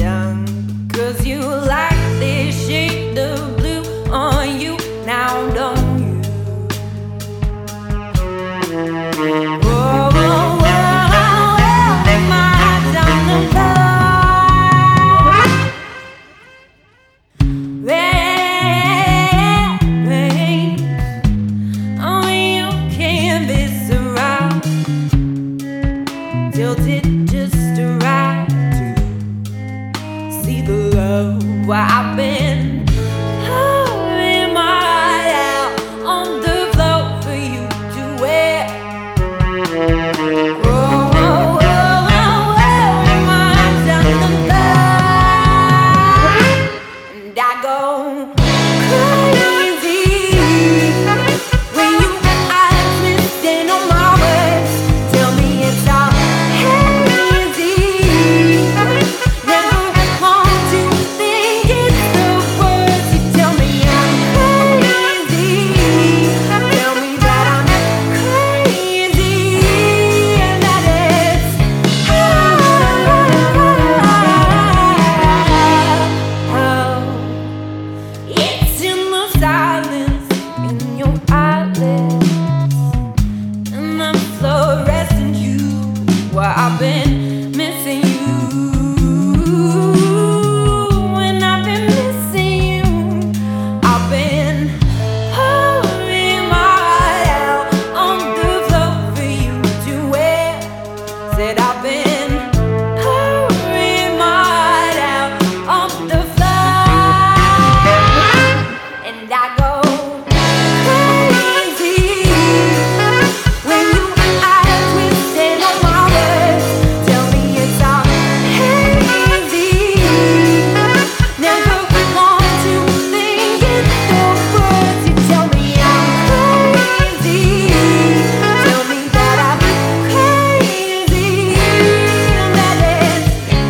done. 'Cause you like this shade of blue on you, now don't you? Whoa, whoa, whoa, my eyes on the floor. Rain, oh, you canvas around, tilted just right to see the love where I've been pouring my heart out on the floor for you to wear. Whoa, whoa, whoa, whoa, my eyes on the floor, and I go crazy when you are twisting on my words. Tell me it's all hazy. Never want to think it's the words. You tell me I'm crazy. Tell me that I'm crazy and that it's it's in the silence in your eyelids and the fluorescent hue where I've been missing you. When I've been missing you, I've been pouring my heart out on the floor for you to wear. Said I've been pouring my heart out on the floor, and I go crazy when you are twisting on my words. Tell me it's all hazy. Never want to think it's the words. You tell me I'm crazy. Tell me that I'm crazy and that it's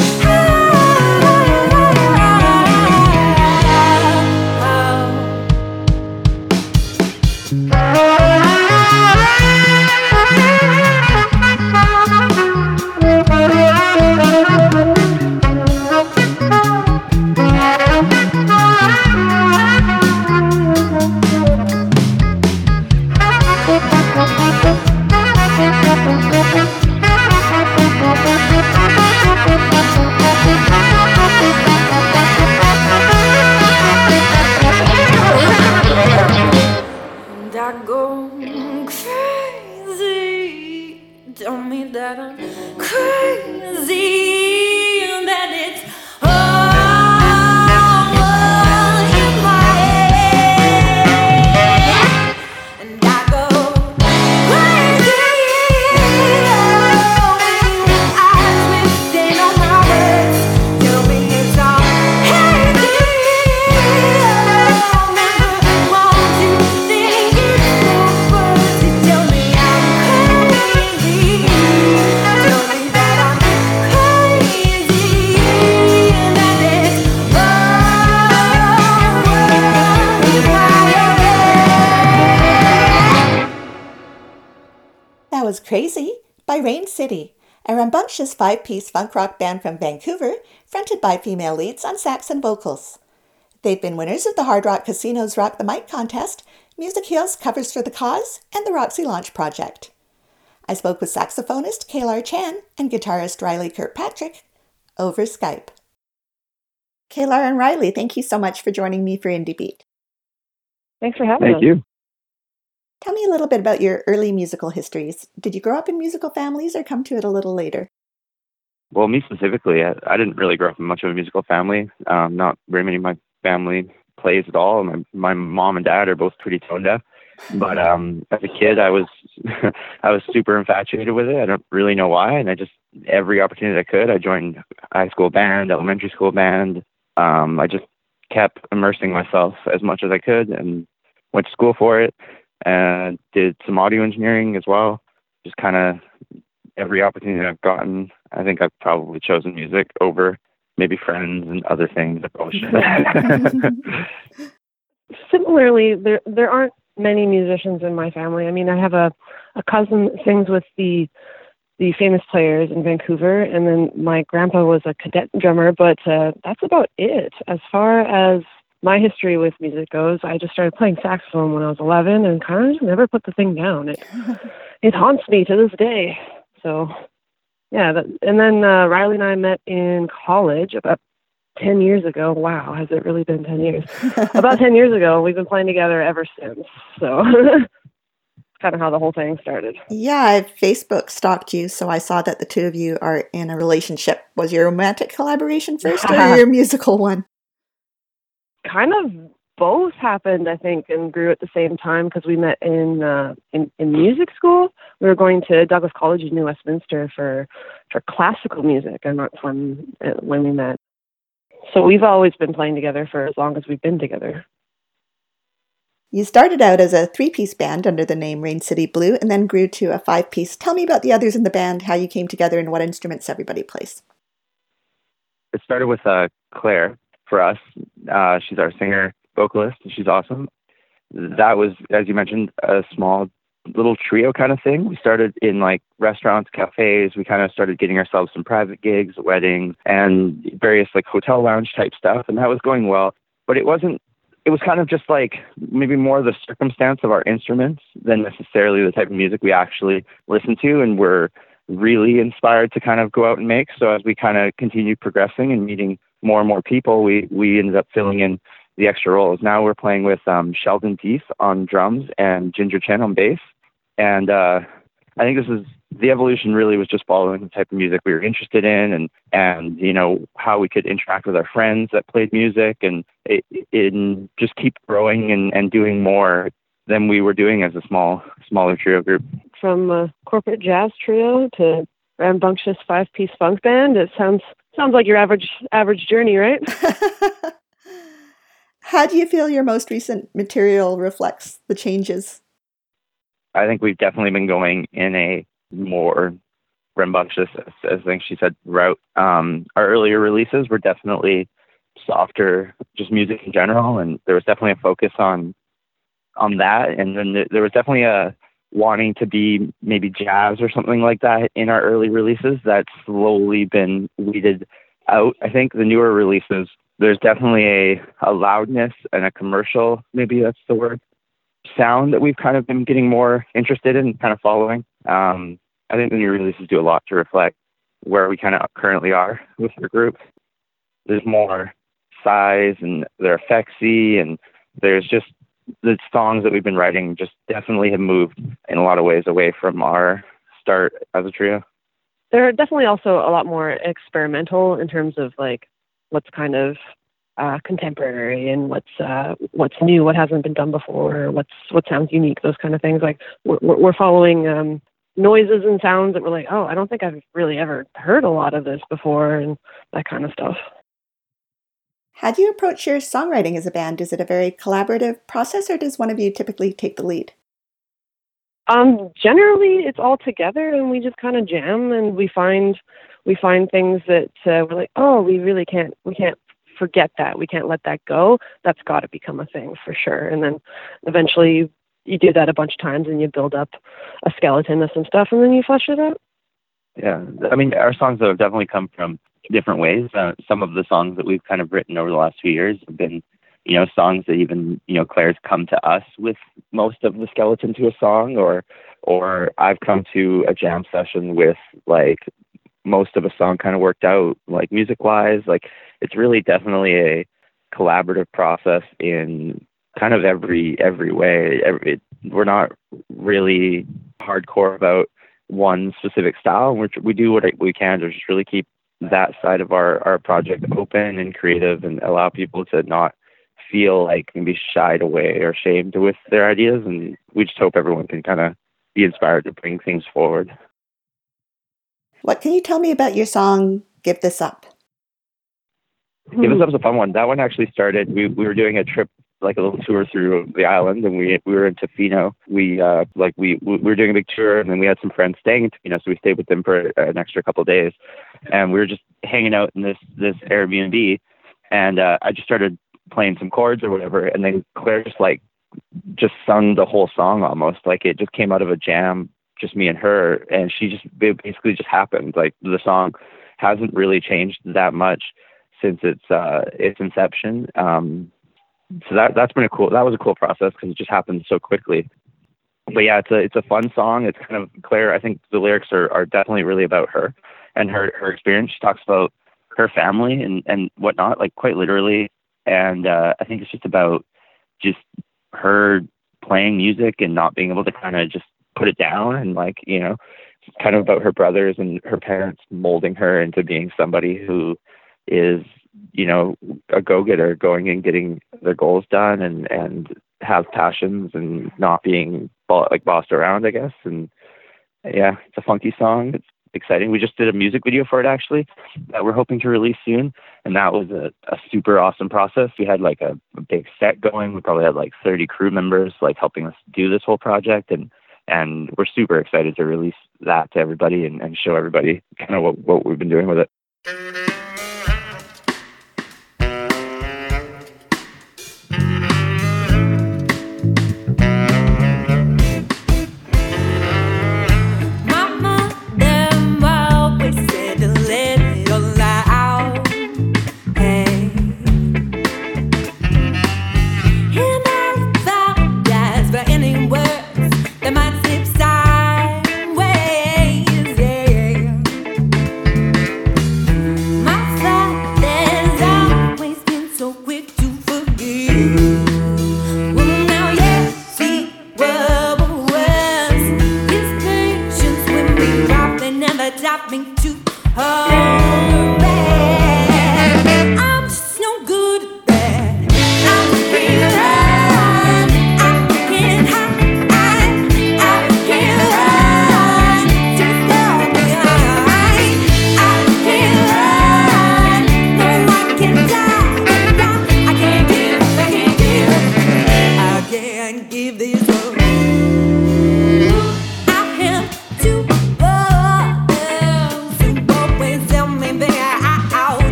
and I go crazy. Tell me that I'm crazy and that it's all in my head. And I go crazy when you are twisting on my words. Tell me it's all hazy. Never want to think it's the words. You tell me I'm crazy. Tell me that I'm crazy and that it's That was Crazy by Rain City, a rambunctious five-piece funk rock band from Vancouver, fronted by female leads on sax and vocals. They've been winners of the Hard Rock Casino's Rock the Mic contest, Music Hill's Covers for the Cause, and the Roxy Launch Project. I spoke with saxophonist Kalar Chan and guitarist Riley Kirkpatrick over Skype. Kalar and Riley, thank you so much for joining me for Indie Beat. Thanks for having us. Thank you. Tell me a little bit about your early musical histories. Did you grow up in musical families or come to it a little later? Well, me specifically, I didn't really grow up in much of a musical family. Not very many of my family plays at all. My mom and dad are both pretty tone deaf. But as a kid, I was I was super infatuated with it. I don't really know why, and I just every opportunity I could, I joined high school band, elementary school band. I just kept immersing myself as much as I could, and went to school for it, and did some audio engineering as well. Just kind of every opportunity I've gotten, I think I've probably chosen music over maybe friends and other things. I probably should. Similarly, there aren't many musicians in my family. I mean, I have a cousin that sings with the the famous players in Vancouver, and then my grandpa was a cadet drummer, but that's about it. As far as my history with music goes, I just started playing saxophone when I was 11 and kind of just never put the thing down. It haunts me to this day. So, yeah. And then Riley and I met in college about 10 years ago. Wow, has it really been 10 years? About 10 years ago. We've been playing together ever since. So, kind of how the whole thing started. Yeah, I Facebook stalked you, so I saw that the two of you are in a relationship. Was your romantic collaboration first or your musical one? Kind of both happened, I think, and grew at the same time because we met in music school. We were going to Douglas College in New Westminster for classical music, and that's when we met. So we've always been playing together for as long as we've been together. You started out as a 3-piece band under the name Rain City Blue and then grew to a 5-piece. Tell me about the others in the band, how you came together, and what instruments everybody plays. It started with Claire for us. She's our singer, vocalist, and she's awesome. That was, as you mentioned, a small little trio kind of thing. We started in like restaurants, cafes. We kind of started getting ourselves some private gigs, weddings, and various like hotel lounge type stuff, and that was going well. But it was kind of just like maybe more the circumstance of our instruments than necessarily the type of music we actually listen to and were really inspired to kind of go out and make. So as we kind of continued progressing and meeting more and more people, we ended up filling in the extra roles. Now we're playing with Sheldon Deef on drums and Ginger Chen on bass. And I think the evolution really was just following the type of music we were interested in and you know, how we could interact with our friends that played music and just keep growing and doing more than we were doing as a smaller trio group. From a corporate jazz trio to rambunctious 5-piece funk band, it sounds like your average journey, right? How do you feel your most recent material reflects the changes? I think we've definitely been going in a more rambunctious, as I think she said, route. Our earlier releases were definitely softer, just music in general, and there was definitely a focus on that. And then there was definitely a wanting to be maybe jazz or something like that in our early releases that's slowly been weeded out. I think the newer releases, there's definitely a loudness and a commercial, maybe that's the word, sound that we've kind of been getting more interested in kind of following. I think the new releases do a lot to reflect where we kind of currently are with the group. There's more size and they're effectsy, and there's just the songs that we've been writing just definitely have moved in a lot of ways away from our start as a trio. They're definitely also a lot more experimental in terms of like what's kind of contemporary and what's new, what hasn't been done before, what sounds unique, those kind of things. Like we're following noises and sounds that we're like, oh, I don't think I've really ever heard a lot of this before, and that kind of stuff. How do you approach your songwriting as a band? Is it a very collaborative process, or does one of you typically take the lead? Generally, it's all together, and we just kind of jam, and we find things that we're like, oh, we can't forget that. We can't let that go. That's got to become a thing for sure. And then eventually you do that a bunch of times, and you build up a skeleton of some stuff, and then you flesh it out. Yeah, I mean, our songs have definitely come from different ways. Some of the songs that we've kind of written over the last few years have been, you know, songs that even, you know, Claire's come to us with most of the skeleton to a song, or I've come to a jam session with like most of a song kind of worked out, like music wise. Like it's really definitely a collaborative process in kind of every way. We're not really hardcore about one specific style. We do what we can to just really keep that side of our project open and creative, and allow people to not feel like can be shied away or shamed with their ideas. And we just hope everyone can kind of be inspired to bring things forward. What can you tell me about your song, Give This Up? Give This Up is a fun one. That one actually started, we were doing a trip, like a little tour through the island, and we were in Tofino. We were doing a big tour, and then we had some friends staying in Tofino, so we stayed with them for an extra couple of days. And we were just hanging out in this Airbnb, and I just started playing some chords or whatever, and then Claire just sung the whole song almost. Like it just came out of a jam just me and her, and it basically just happened. Like the song hasn't really changed that much since its inception. So that was a cool process because it just happened so quickly. But yeah, it's a fun song. It's kind of Claire. I think the lyrics are definitely really about her and her experience. She talks about her family and whatnot, like quite literally. And I think it's just about just her playing music and not being able to kind of just put it down, and like, you know, it's kind of about her brothers and her parents molding her into being somebody who is, you know, a go-getter, going and getting their goals done and has passions and not being bossed around, I guess. And yeah, it's a funky song. It's exciting. We just did a music video for it, actually, that we're hoping to release soon. And that was a super awesome process. We had like a big set going. We probably had like 30 crew members like helping us do this whole project. And we're super excited to release that to everybody and show everybody kind of what we've been doing with it.